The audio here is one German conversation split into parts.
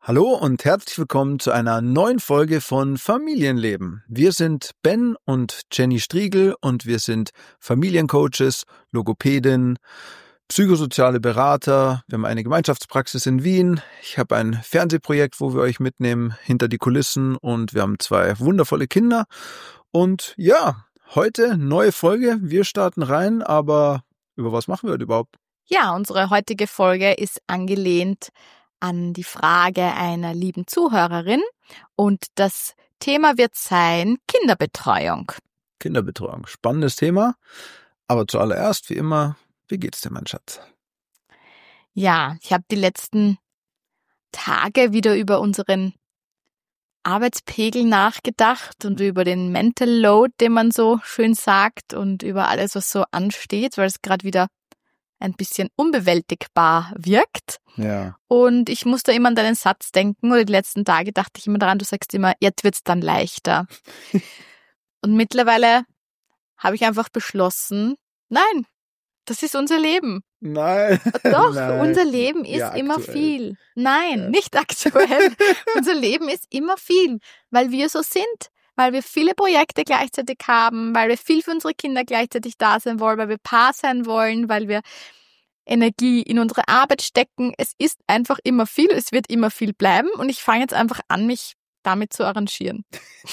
Hallo und herzlich willkommen zu einer neuen Folge von Familienleben. Wir sind Ben und Jenny Striegel und wir sind Familiencoaches, Logopädin, psychosoziale Berater. Wir haben eine Gemeinschaftspraxis in Wien. Ich habe ein Fernsehprojekt, wo wir euch mitnehmen hinter die Kulissen und wir haben 2 wundervolle Kinder. Und ja, heute neue Folge. Wir starten rein, aber über was machen wir heute überhaupt? Ja, unsere heutige Folge ist angelehnt an die Frage einer lieben Zuhörerin und das Thema wird sein Kinderbetreuung. Kinderbetreuung, spannendes Thema, aber zuallererst, wie immer, wie geht's dir, mein Schatz? Ja, ich habe die letzten Tage wieder über unseren Arbeitspegel nachgedacht und über den Mental Load, den man so schön sagt und über alles, was so ansteht, weil es gerade wieder ein bisschen unbewältigbar wirkt. Ja. Und ich musste immer an deinen Satz denken, oder die letzten Tage dachte ich immer daran, du sagst immer, jetzt wird's dann leichter. Und mittlerweile habe ich einfach beschlossen, nein, das ist unser Leben. Nein. Doch, Nein. unser Leben ist Ja, immer aktuell. viel. Nein, Ja. nicht aktuell. Unser Leben ist immer viel, weil wir so sind. Weil wir viele Projekte gleichzeitig haben, weil wir viel für unsere Kinder gleichzeitig da sein wollen, weil wir Paar sein wollen, weil wir Energie in unsere Arbeit stecken. Es ist einfach immer viel, es wird immer viel bleiben und ich fange jetzt einfach an, mich damit zu arrangieren.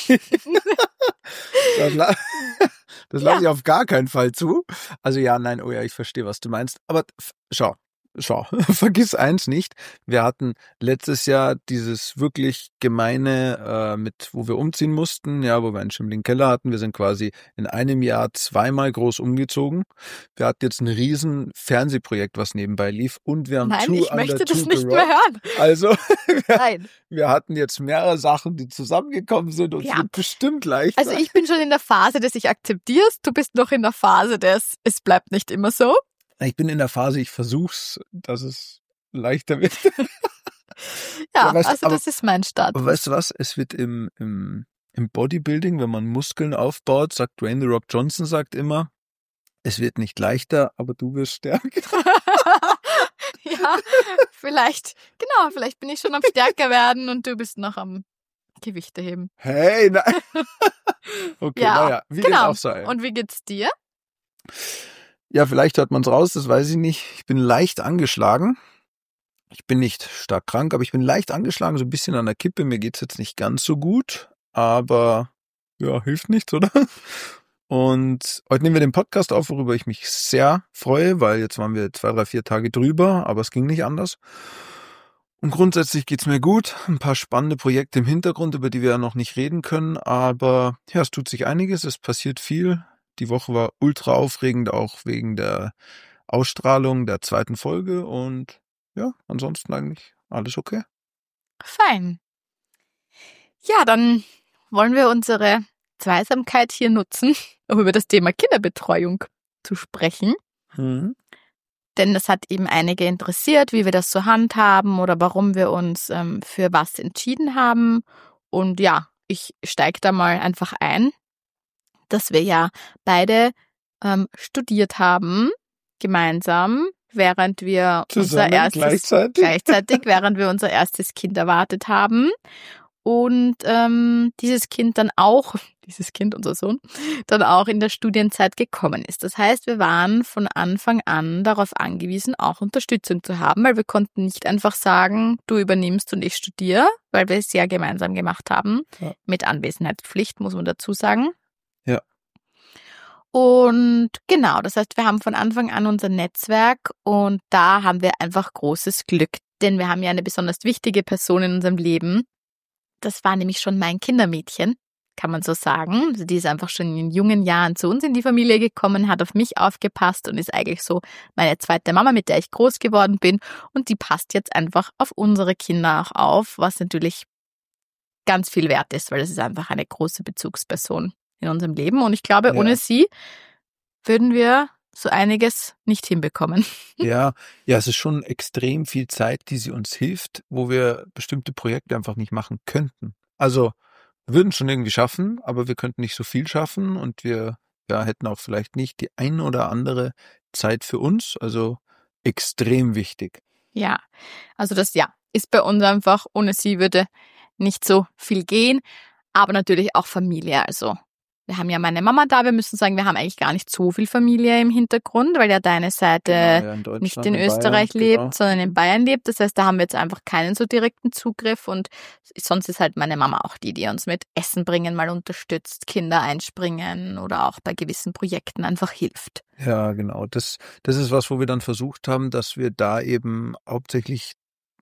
Das lasse ich auf gar keinen Fall zu. Also ja, nein, oh ja, ich verstehe, was du meinst. Aber schau, vergiss eins nicht. Wir hatten letztes Jahr dieses wirklich gemeine, wo wir umziehen mussten, ja, wo wir einen schimmligen Keller hatten. Wir sind quasi in einem Jahr 2-mal groß umgezogen. Wir hatten jetzt ein riesen Fernsehprojekt, was nebenbei lief und wir haben Nein, ich möchte das nicht mehr hören. Also Nein. wir hatten jetzt mehrere Sachen, die zusammengekommen sind und es Ja. wird bestimmt leichter. Also ich bin schon in der Phase des Ich akzeptierst, du bist noch in der Phase des Es bleibt nicht immer so. Ich bin in der Phase, ich versuch's, dass es leichter wird. Ja, weißt du, also das ist mein Start. Aber weißt du was? Es wird im Bodybuilding, wenn man Muskeln aufbaut, sagt Dwayne The Rock Johnson sagt immer, es wird nicht leichter, aber du wirst stärker. Ja, vielleicht bin ich schon am stärker werden und du bist noch am Gewichte heben. Hey, nein. Okay, Ja, naja, wie dem auch sei. Und wie geht's dir? Ja, vielleicht hört man es raus, das weiß ich nicht. Ich bin leicht angeschlagen. Ich bin nicht stark krank, aber ich bin leicht angeschlagen, so ein bisschen an der Kippe. Mir geht's jetzt nicht ganz so gut, aber ja, hilft nichts, oder? Und heute nehmen wir den Podcast auf, worüber ich mich sehr freue, weil jetzt waren wir 2, 3, 4 Tage drüber, aber es ging nicht anders. Und grundsätzlich geht's mir gut. Ein paar spannende Projekte im Hintergrund, über die wir ja noch nicht reden können, aber ja, es tut sich einiges, es passiert viel. Die Woche war ultra aufregend, auch wegen der Ausstrahlung der 2. Folge und ja, ansonsten eigentlich alles okay. Fein. Ja, dann wollen wir unsere Zweisamkeit hier nutzen, um über das Thema Kinderbetreuung zu sprechen. Mhm. Denn das hat eben einige interessiert, wie wir das so handhaben oder warum wir uns für was entschieden haben. Und ja, ich steige da mal einfach ein, dass wir ja beide studiert haben, gemeinsam, während wir gleichzeitig, während wir unser erstes Kind erwartet haben. Und unser Sohn, dann auch in der Studienzeit gekommen ist. Das heißt, wir waren von Anfang an darauf angewiesen, auch Unterstützung zu haben, weil wir konnten nicht einfach sagen, du übernimmst und ich studiere, weil wir es ja gemeinsam gemacht haben, Ja. mit Anwesenheitspflicht, muss man dazu sagen. Ja. Und genau, das heißt, wir haben von Anfang an unser Netzwerk und da haben wir einfach großes Glück, denn wir haben ja eine besonders wichtige Person in unserem Leben. Das war nämlich schon mein Kindermädchen, kann man so sagen. Also die ist einfach schon in jungen Jahren zu uns in die Familie gekommen, hat auf mich aufgepasst und ist eigentlich so meine zweite Mama, mit der ich groß geworden bin. Und die passt jetzt einfach auf unsere Kinder auch auf, was natürlich ganz viel wert ist, weil das ist einfach eine große Bezugsperson in unserem Leben. Und ich glaube, ohne sie würden wir so einiges nicht hinbekommen. Ja, es ist schon extrem viel Zeit, die sie uns hilft, wo wir bestimmte Projekte einfach nicht machen könnten. Also wir würden schon irgendwie schaffen, aber wir könnten nicht so viel schaffen und wir hätten auch vielleicht nicht die ein oder andere Zeit für uns. Also extrem wichtig. Ja, also das ist bei uns einfach, ohne sie würde nicht so viel gehen, aber natürlich auch Familie. Also wir haben ja meine Mama da, wir müssen sagen, wir haben eigentlich gar nicht so viel Familie im Hintergrund, weil ja deine Seite ja, in nicht Deutschland, in in Österreich Bayern, lebt, genau. sondern in Bayern lebt. Das heißt, da haben wir jetzt einfach keinen so direkten Zugriff und sonst ist halt meine Mama auch die uns mit Essen bringen mal unterstützt, Kinder einspringen oder auch bei gewissen Projekten einfach hilft. Ja, genau. Das ist was, wo wir dann versucht haben, dass wir da eben hauptsächlich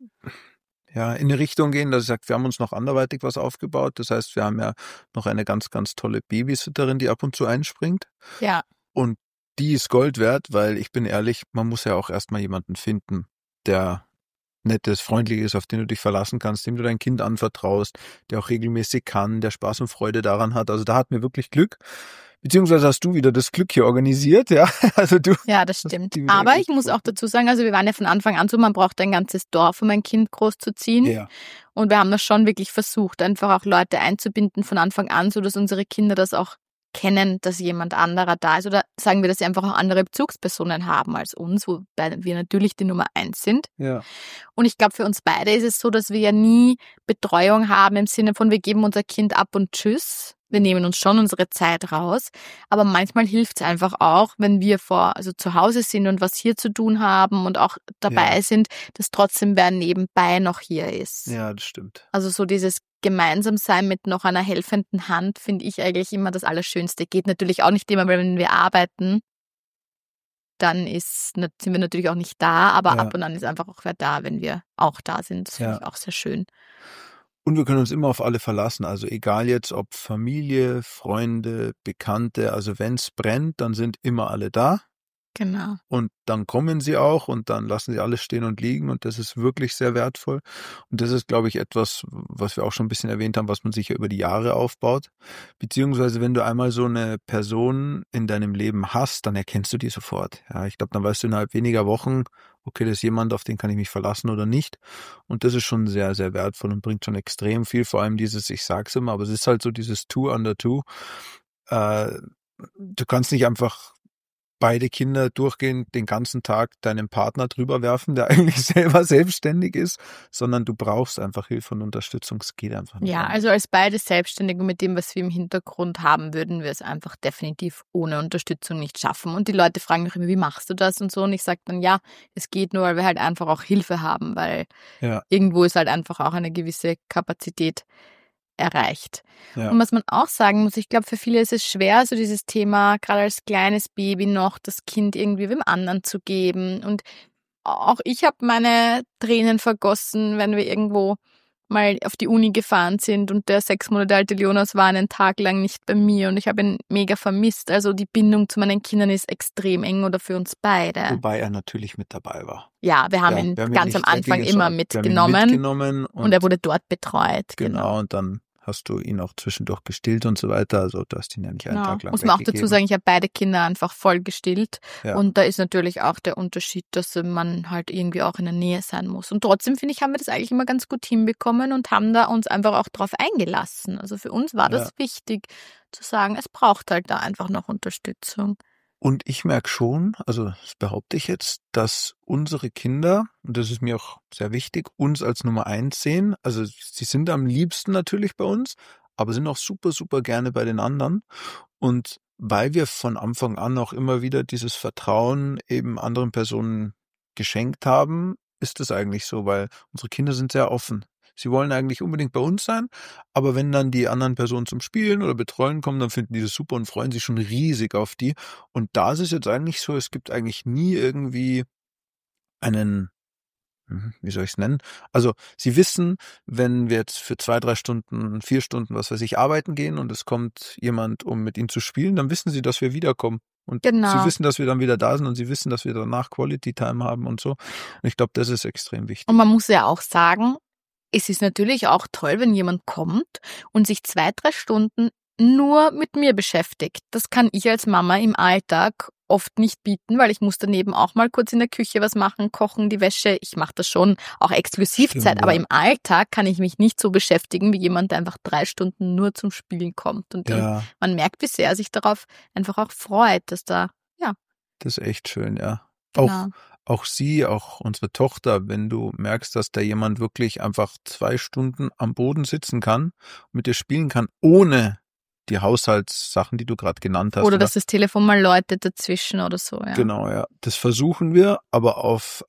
ja in eine Richtung gehen, dass ich sage, wir haben uns noch anderweitig was aufgebaut. Das heißt, wir haben ja noch eine ganz, ganz tolle Babysitterin, die ab und zu einspringt. Ja. Und die ist Gold wert, weil ich bin ehrlich, man muss ja auch erstmal jemanden finden, der nett ist, freundlich ist, auf den du dich verlassen kannst, dem du dein Kind anvertraust, der auch regelmäßig kann, der Spaß und Freude daran hat. Also da hatten wir wirklich Glück. Beziehungsweise hast du wieder das Glück hier organisiert, ja. Also du. Ja, das stimmt. Aber ich muss auch dazu sagen, also wir waren ja von Anfang an so, man braucht ein ganzes Dorf, um ein Kind großzuziehen. Ja. Und wir haben das schon wirklich versucht, einfach auch Leute einzubinden von Anfang an, so dass unsere Kinder das auch kennen, dass jemand anderer da ist. Oder sagen wir, dass sie einfach auch andere Bezugspersonen haben als uns, wobei wir natürlich die Nummer 1 sind. Ja. Und ich glaube, für uns beide ist es so, dass wir ja nie Betreuung haben im Sinne von, wir geben unser Kind ab und tschüss. Wir nehmen uns schon unsere Zeit raus, aber manchmal hilft es einfach auch, wenn wir also zu Hause sind und was hier zu tun haben und auch dabei sind, dass trotzdem wer nebenbei noch hier ist. Ja, das stimmt. Also so dieses Gemeinsamsein mit noch einer helfenden Hand finde ich eigentlich immer das Allerschönste. Geht natürlich auch nicht immer, weil wenn wir arbeiten, dann sind wir natürlich auch nicht da, aber ab und an ist einfach auch wer da, wenn wir auch da sind. Das finde ich auch sehr schön. Und wir können uns immer auf alle verlassen, also egal jetzt ob Familie, Freunde, Bekannte, also wenn es brennt, dann sind immer alle da. Genau. Und dann kommen sie auch und dann lassen sie alles stehen und liegen und das ist wirklich sehr wertvoll. Und das ist, glaube ich, etwas, was wir auch schon ein bisschen erwähnt haben, was man sich ja über die Jahre aufbaut. Beziehungsweise, wenn du einmal so eine Person in deinem Leben hast, dann erkennst du die sofort. Ja, ich glaube, dann weißt du innerhalb weniger Wochen, okay, das ist jemand, auf den kann ich mich verlassen oder nicht. Und das ist schon sehr, sehr wertvoll und bringt schon extrem viel. Vor allem dieses, ich sag's immer, aber es ist halt so dieses Two under Two. Du kannst nicht einfach beide Kinder durchgehend den ganzen Tag deinem Partner drüber werfen, der eigentlich selber selbstständig ist, sondern du brauchst einfach Hilfe und Unterstützung. Es geht einfach nicht. Ja, also als beide selbstständig und mit dem, was wir im Hintergrund haben, würden wir es einfach definitiv ohne Unterstützung nicht schaffen. Und die Leute fragen mich immer, wie machst du das und so? Und ich sage dann, ja, es geht nur, weil wir halt einfach auch Hilfe haben, weil irgendwo ist halt einfach auch eine gewisse Kapazität erreicht. Ja. Und was man auch sagen muss, ich glaube, für viele ist es schwer, so dieses Thema, gerade als kleines Baby noch, das Kind irgendwie wem anderen zu geben. Und auch ich habe meine Tränen vergossen, wenn wir irgendwo mal auf die Uni gefahren sind und der 6 Monate alte Jonas war einen Tag lang nicht bei mir und ich habe ihn mega vermisst. Also die Bindung zu meinen Kindern ist extrem eng oder für uns beide. Wobei er natürlich mit dabei war. Ja, wir haben ihn ganz am Anfang immer mitgenommen und er wurde dort betreut. Genau, und dann hast du ihn auch zwischendurch gestillt und so weiter. Also du hast ihn ja nicht einen Tag lang Muss man auch dazu sagen, ich habe beide Kinder einfach voll gestillt. Ja. Und da ist natürlich auch der Unterschied, dass man halt irgendwie auch in der Nähe sein muss. Und trotzdem, finde ich, haben wir das eigentlich immer ganz gut hinbekommen und haben da uns einfach auch drauf eingelassen. Also für uns war das wichtig, zu sagen, es braucht halt da einfach noch Unterstützung. Und ich merke schon, also das behaupte ich jetzt, dass unsere Kinder, und das ist mir auch sehr wichtig, uns als Nummer 1 sehen. Also sie sind am liebsten natürlich bei uns, aber sind auch super, super gerne bei den anderen. Und weil wir von Anfang an auch immer wieder dieses Vertrauen eben anderen Personen geschenkt haben, ist es eigentlich so, weil unsere Kinder sind sehr offen. Sie wollen eigentlich unbedingt bei uns sein, aber wenn dann die anderen Personen zum Spielen oder Betreuen kommen, dann finden die das super und freuen sich schon riesig auf die. Und da ist es jetzt eigentlich so, es gibt eigentlich nie irgendwie einen, wie soll ich es nennen? Also sie wissen, wenn wir jetzt für 2, 3 Stunden, 4 Stunden, was weiß ich, arbeiten gehen und es kommt jemand, um mit ihnen zu spielen, dann wissen sie, dass wir wiederkommen. Und sie wissen, dass wir dann wieder da sind und sie wissen, dass wir danach Quality Time haben und so. Und ich glaube, das ist extrem wichtig. Und man muss ja auch sagen, es ist natürlich auch toll, wenn jemand kommt und sich 2, 3 Stunden nur mit mir beschäftigt. Das kann ich als Mama im Alltag oft nicht bieten, weil ich muss daneben auch mal kurz in der Küche was machen, kochen, die Wäsche. Ich mache das schon, auch Exklusivzeit, aber im Alltag kann ich mich nicht so beschäftigen wie jemand, der einfach 3 Stunden nur zum Spielen kommt. Und dann, man merkt, wie sehr er sich darauf einfach auch freut, dass da, Das ist echt schön, ja. Genau. auch unsere Tochter, wenn du merkst, dass da jemand wirklich einfach 2 Stunden am Boden sitzen kann, mit dir spielen kann, ohne die Haushaltssachen, die du gerade genannt hast. Oder dass das Telefon mal läutet dazwischen oder so, ja. Genau, ja. Das versuchen wir, aber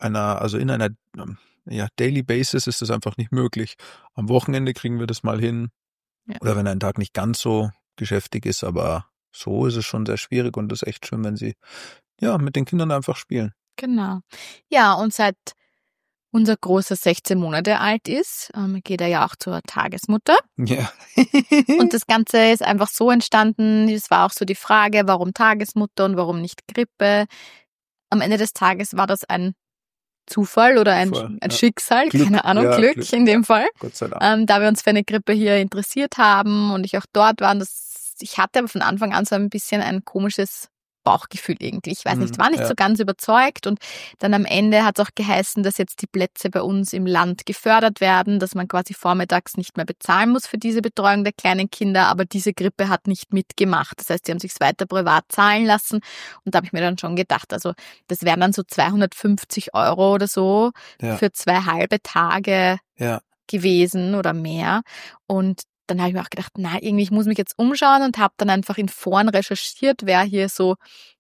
in einer Daily Basis ist das einfach nicht möglich. Am Wochenende kriegen wir das mal hin. Ja. Oder wenn ein Tag nicht ganz so geschäftig ist, aber so ist es schon sehr schwierig und das ist echt schön, wenn sie mit den Kindern einfach spielen. Genau. Ja, und seit unser Großer 16 Monate alt ist, geht er ja auch zur Tagesmutter. Ja. Und das Ganze ist einfach so entstanden, es war auch so die Frage, warum Tagesmutter und warum nicht Krippe. Am Ende des Tages war das ein Zufall oder ein Schicksal, Glück, keine Ahnung, ja, Glück in dem Fall. Gott sei Dank. Da wir uns für eine Krippe hier interessiert haben und ich auch dort war. Ich hatte aber von Anfang an so ein bisschen ein komisches Bauchgefühl irgendwie. Ich weiß nicht, war nicht so ganz überzeugt und dann am Ende hat es auch geheißen, dass jetzt die Plätze bei uns im Land gefördert werden, dass man quasi vormittags nicht mehr bezahlen muss für diese Betreuung der kleinen Kinder, aber diese Krippe hat nicht mitgemacht. Das heißt, die haben sich weiter privat zahlen lassen und da habe ich mir dann schon gedacht, also das wären dann so 250 € oder so für 2 halbe Tage gewesen oder mehr und dann habe ich mir auch gedacht, irgendwie, ich muss mich jetzt umschauen und habe dann einfach in Foren recherchiert, wer hier so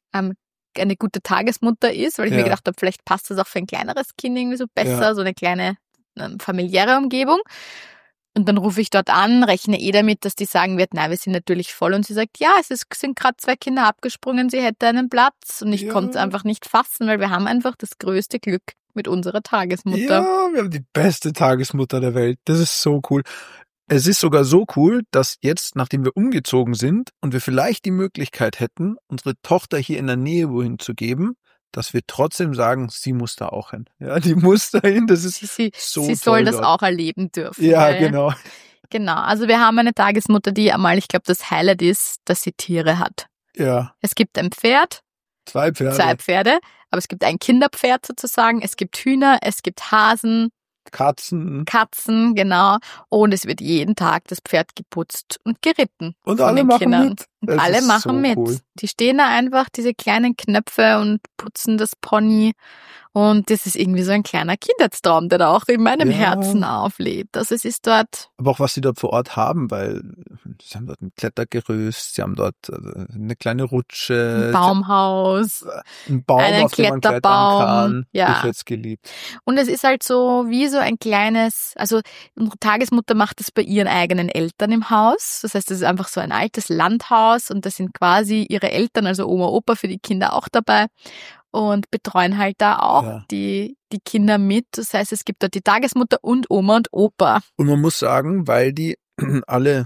eine gute Tagesmutter ist, weil ich mir gedacht habe, vielleicht passt das auch für ein kleineres Kind irgendwie so besser, so eine kleine familiäre Umgebung. Und dann rufe ich dort an, rechne damit, dass die sagen wird, wir sind natürlich voll. Und sie sagt, ja, sind gerade 2 Kinder abgesprungen, sie hätte einen Platz. Und ich konnte es einfach nicht fassen, weil wir haben einfach das größte Glück mit unserer Tagesmutter. Ja, wir haben die beste Tagesmutter der Welt. Das ist so cool. Es ist sogar so cool, dass jetzt, nachdem wir umgezogen sind und wir vielleicht die Möglichkeit hätten, unsere Tochter hier in der Nähe wohin zu geben, dass wir trotzdem sagen, sie muss da auch hin. Ja, die muss da hin. Das ist sie soll das auch erleben dürfen. Ja, genau. Genau. Also wir haben eine Tagesmutter, die einmal, ich glaube, das Highlight ist, dass sie Tiere hat. Ja. Es gibt ein Pferd. 2 Pferde. 2 Pferde. Aber es gibt ein Kinderpferd sozusagen. Es gibt Hühner, es gibt Hasen. Katzen, genau. Und es wird jeden Tag das Pferd geputzt und geritten. Und alle machen Kindern. mit. Und alle machen so mit. Cool. Die stehen da einfach, diese kleinen Knöpfe und putzen das Pony. Und das ist irgendwie so ein kleiner Kindheitstraum, der da auch in meinem Herzen auflebt. Also es ist dort... Aber auch was sie dort vor Ort haben, weil sie haben dort ein Klettergerüst, sie haben dort eine kleine Rutsche. Ein Baumhaus. Ein Baum, einen auf dem man klettern kann. Ich hätte es geliebt. Und es ist halt so wie so ein kleines... Also unsere Tagesmutter macht das bei ihren eigenen Eltern im Haus. Das heißt, es ist einfach so ein altes Landhaus und da sind quasi ihre Eltern, also Oma, Opa für die Kinder auch dabei. Und betreuen halt da auch die Kinder mit. Das heißt, es gibt dort die Tagesmutter und Oma und Opa. Und man muss sagen, weil die alle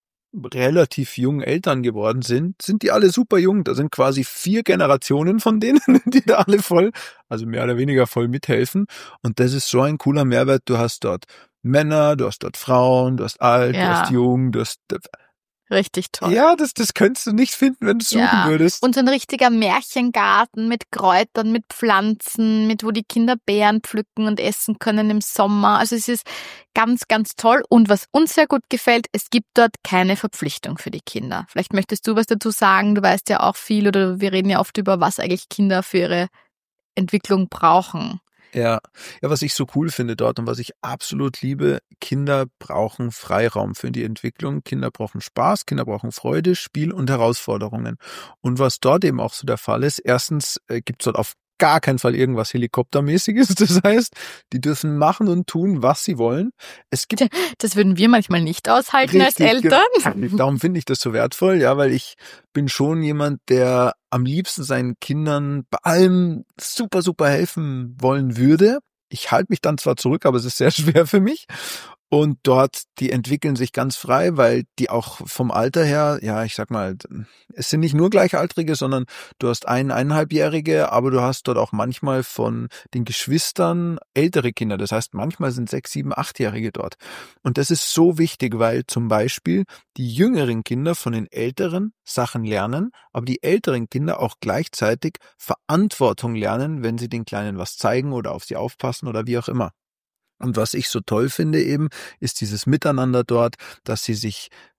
relativ jung Eltern geworden sind die alle super jung. Da sind quasi 4 Generationen von denen, die da alle also mehr oder weniger voll mithelfen. Und das ist so ein cooler Mehrwert. Du hast dort Männer, du hast dort Frauen, du hast alt, du hast jung, du hast... Richtig toll. Ja, das könntest du nicht finden, wenn du es suchen würdest. Und so ein richtiger Märchengarten mit Kräutern, mit Pflanzen, wo die Kinder Beeren pflücken und essen können im Sommer. Also es ist ganz, ganz toll. Und was uns sehr gut gefällt, es gibt dort keine Verpflichtung für die Kinder. Vielleicht möchtest du was dazu sagen. Du weißt ja auch viel oder wir reden ja oft über, was eigentlich Kinder für ihre Entwicklung brauchen. Ja, was ich so cool finde dort und was ich absolut liebe, Kinder brauchen Freiraum für die Entwicklung. Kinder brauchen Spaß, Kinder brauchen Freude, Spiel und Herausforderungen. Und was dort eben auch so der Fall ist, erstens gibt's dort auf gar keinen Fall irgendwas Helikoptermäßiges. Das heißt, die dürfen machen und tun, was sie wollen. Das würden wir manchmal nicht aushalten als Eltern. Genau. Darum finde ich das so wertvoll, weil ich bin schon jemand, der am liebsten seinen Kindern bei allem super, super helfen wollen würde. Ich halte mich dann zwar zurück, aber es ist sehr schwer für mich. Und dort, die entwickeln sich ganz frei, weil die auch vom Alter her, ich sag mal, es sind nicht nur Gleichaltrige, sondern du hast 1,5-Jährige, aber du hast dort auch manchmal von den Geschwistern ältere Kinder. Das heißt, manchmal sind 6, 7, 8-Jährige dort. Und das ist so wichtig, weil zum Beispiel die jüngeren Kinder von den älteren Sachen lernen, aber die älteren Kinder auch gleichzeitig Verantwortung lernen, wenn sie den Kleinen was zeigen oder auf sie aufpassen oder wie auch immer. Und was ich so toll finde eben, ist dieses Miteinander dort, dass sie sich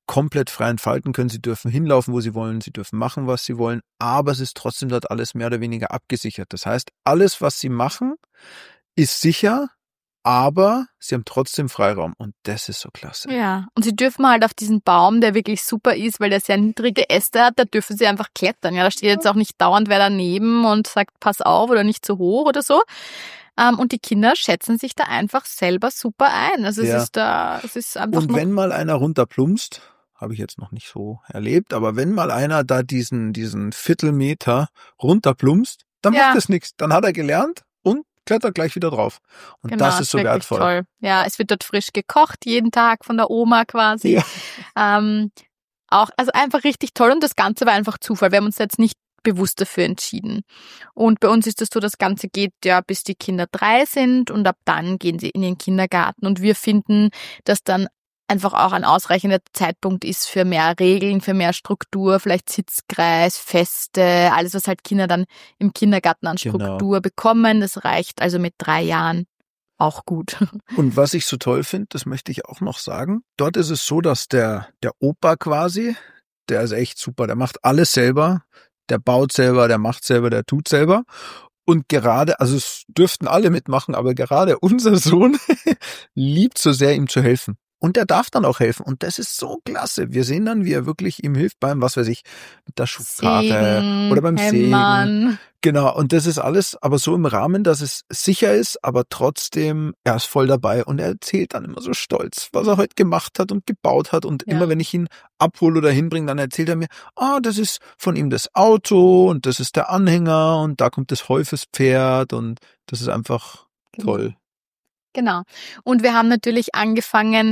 komplett frei entfalten können. Sie dürfen hinlaufen, wo sie wollen, sie dürfen machen, was sie wollen, aber es ist trotzdem dort alles mehr oder weniger abgesichert. Das heißt, alles, was sie machen, ist sicher, aber sie haben trotzdem Freiraum und das ist so klasse. Ja, und sie dürfen halt auf diesen Baum, der wirklich super ist, weil der sehr niedrige Äste hat, da dürfen sie einfach klettern. Ja, da steht jetzt auch nicht dauernd wer daneben und sagt, pass auf oder nicht zu hoch oder so. Und die Kinder schätzen sich da einfach selber super ein. Also Ja. es ist einfach Und wenn mal einer runterplumpst, habe ich jetzt noch nicht so erlebt, aber wenn mal einer da diesen Viertelmeter runterplumpst, dann macht es nichts. Dann hat er gelernt und klettert gleich wieder drauf. Und genau, das ist so wertvoll. Toll. Ja, es wird dort frisch gekocht, jeden Tag von der Oma quasi. Ja. Auch, also einfach richtig toll und das Ganze war einfach Zufall. Wir haben uns jetzt nicht bewusst dafür entschieden. Und bei uns ist es so, das Ganze geht ja bis die Kinder 3 sind und ab dann gehen sie in den Kindergarten und wir finden, dass dann einfach auch ein ausreichender Zeitpunkt ist für mehr Regeln, für mehr Struktur, vielleicht Sitzkreis, Feste, alles, was halt Kinder dann im Kindergarten an Struktur bekommen. Das reicht also mit 3 Jahren auch gut. Und was ich so toll finde, das möchte ich auch noch sagen, dort ist es so, dass der Opa quasi, der ist echt super, der macht alles selber, der baut selber, der macht selber, der tut selber. Und gerade, also es dürften alle mitmachen, aber gerade unser Sohn liebt so sehr, ihm zu helfen. Und der darf dann auch helfen. Und das ist so klasse. Wir sehen dann, wie er wirklich ihm hilft beim, was weiß ich, mit der Schubkarre oder beim Sägen. Genau. Und das ist alles aber so im Rahmen, dass es sicher ist, aber trotzdem, er ist voll dabei. Und er erzählt dann immer so stolz, was er heute gemacht hat und gebaut hat. Und immer, wenn ich ihn abhole oder hinbringe, dann erzählt er mir, das ist von ihm das Auto und das ist der Anhänger und da kommt das Häufespferd und das ist einfach toll. Genau. Und wir haben natürlich angefangen,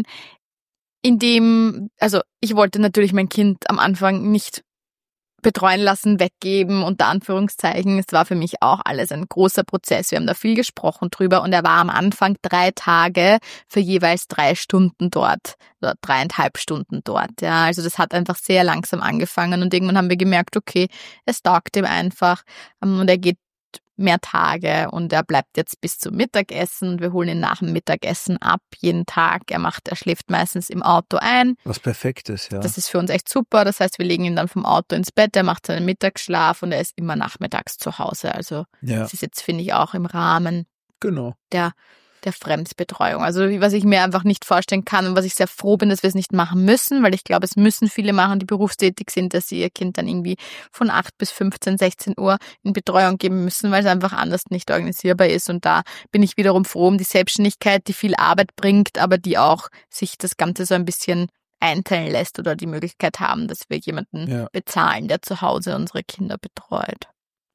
also ich wollte natürlich mein Kind am Anfang nicht betreuen lassen, weggeben, unter Anführungszeichen. Es war für mich auch alles ein großer Prozess. Wir haben da viel gesprochen drüber und er war am Anfang 3 Tage für jeweils 3 Stunden dort oder 3,5 Stunden dort. Ja, also das hat einfach sehr langsam angefangen und irgendwann haben wir gemerkt, okay, es taugt ihm einfach und er geht mehr Tage und er bleibt jetzt bis zum Mittagessen. Wir holen ihn nach dem Mittagessen ab, jeden Tag. Er schläft meistens im Auto ein. Was perfekt ist, ja. Das ist für uns echt super. Das heißt, wir legen ihn dann vom Auto ins Bett, er macht seinen Mittagsschlaf und er ist immer nachmittags zu Hause. Also das ist jetzt, finde ich, auch im Rahmen der Fremdbetreuung. Also was ich mir einfach nicht vorstellen kann und was ich sehr froh bin, dass wir es nicht machen müssen, weil ich glaube, es müssen viele machen, die berufstätig sind, dass sie ihr Kind dann irgendwie von 8 bis 15, 16 Uhr in Betreuung geben müssen, weil es einfach anders nicht organisierbar ist. Und da bin ich wiederum froh um die Selbstständigkeit, die viel Arbeit bringt, aber die auch sich das Ganze so ein bisschen einteilen lässt oder die Möglichkeit haben, dass wir jemanden bezahlen, der zu Hause unsere Kinder betreut.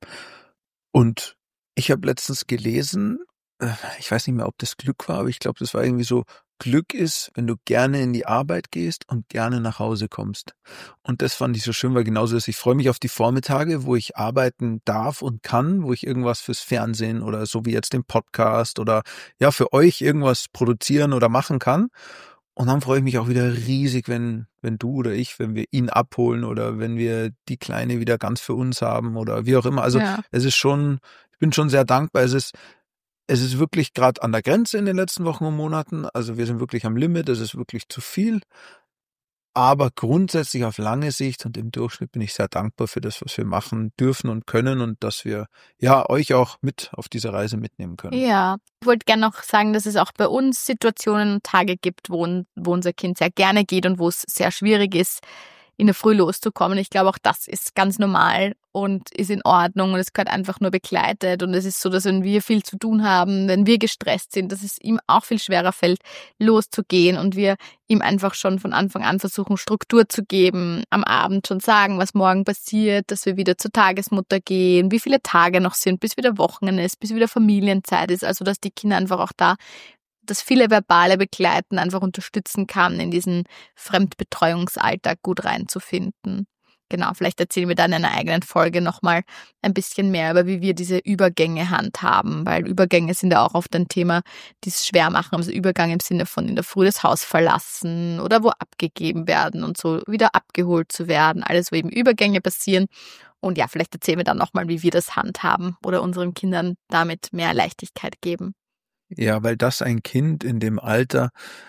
Und ich habe letztens gelesen, ich weiß nicht mehr, ob das Glück war, aber ich glaube, das war irgendwie so, Glück ist, wenn du gerne in die Arbeit gehst und gerne nach Hause kommst. Und das fand ich so schön, weil genauso ist, ich freue mich auf die Vormittage, wo ich arbeiten darf und kann, wo ich irgendwas fürs Fernsehen oder so wie jetzt den Podcast oder ja, für euch irgendwas produzieren oder machen kann. Und dann freue ich mich auch wieder riesig, wenn du oder ich, wenn wir ihn abholen oder wenn wir die Kleine wieder ganz für uns haben oder wie auch immer. Also es ist schon, ich bin schon sehr dankbar. Es ist wirklich gerade an der Grenze in den letzten Wochen und Monaten. Also wir sind wirklich am Limit, es ist wirklich zu viel. Aber grundsätzlich auf lange Sicht und im Durchschnitt bin ich sehr dankbar für das, was wir machen dürfen und können und dass wir euch auch mit auf diese Reise mitnehmen können. Ja, ich wollte gerne noch sagen, dass es auch bei uns Situationen und Tage gibt, wo unser Kind sehr gerne geht und wo es sehr schwierig ist, in der Früh loszukommen. Ich glaube, auch das ist ganz normal und ist in Ordnung und es gehört einfach nur begleitet. Und es ist so, dass wenn wir viel zu tun haben, wenn wir gestresst sind, dass es ihm auch viel schwerer fällt, loszugehen und wir ihm einfach schon von Anfang an versuchen, Struktur zu geben, am Abend schon sagen, was morgen passiert, dass wir wieder zur Tagesmutter gehen, wie viele Tage noch sind, bis wieder Wochenende ist, bis wieder Familienzeit ist. Also, dass die Kinder einfach auch da das viele verbale Begleiten einfach unterstützen kann, in diesen Fremdbetreuungsalltag gut reinzufinden. Genau, vielleicht erzählen wir dann in einer eigenen Folge nochmal ein bisschen mehr über, wie wir diese Übergänge handhaben, weil Übergänge sind ja auch oft ein Thema, die es schwer machen, also Übergang im Sinne von in der Früh das Haus verlassen oder wo abgegeben werden und so wieder abgeholt zu werden, alles, wo eben Übergänge passieren. Und ja, vielleicht erzählen wir dann nochmal, wie wir das handhaben oder unseren Kindern damit mehr Leichtigkeit geben. Ja, weil das ein Kind in dem Alter,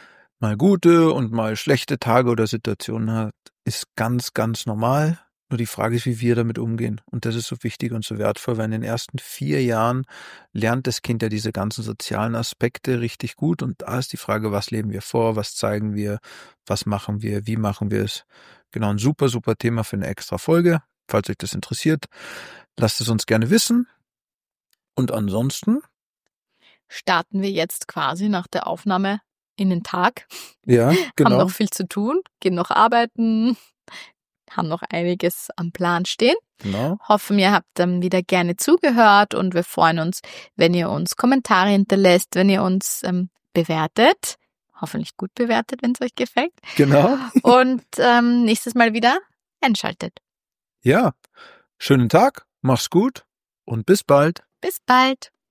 mal gute und mal schlechte Tage oder Situationen hat, ist ganz, ganz normal. Nur die Frage ist, wie wir damit umgehen. Und das ist so wichtig und so wertvoll, weil in den ersten 4 Jahren lernt das Kind ja diese ganzen sozialen Aspekte richtig gut. Und da ist die Frage, was leben wir vor, was zeigen wir, was machen wir, wie machen wir es. Genau, ein super, super Thema für eine extra Folge. Falls euch das interessiert, lasst es uns gerne wissen. Und ansonsten starten wir jetzt quasi nach der Aufnahme in den Tag. Ja, genau. Haben noch viel zu tun, gehen noch arbeiten, haben noch einiges am Plan stehen. Genau. Hoffen, ihr habt dann wieder gerne zugehört und wir freuen uns, wenn ihr uns Kommentare hinterlässt, wenn ihr uns bewertet. Hoffentlich gut bewertet, wenn es euch gefällt. Genau. Und nächstes Mal wieder einschaltet. Ja, schönen Tag, mach's gut und bis bald. Bis bald.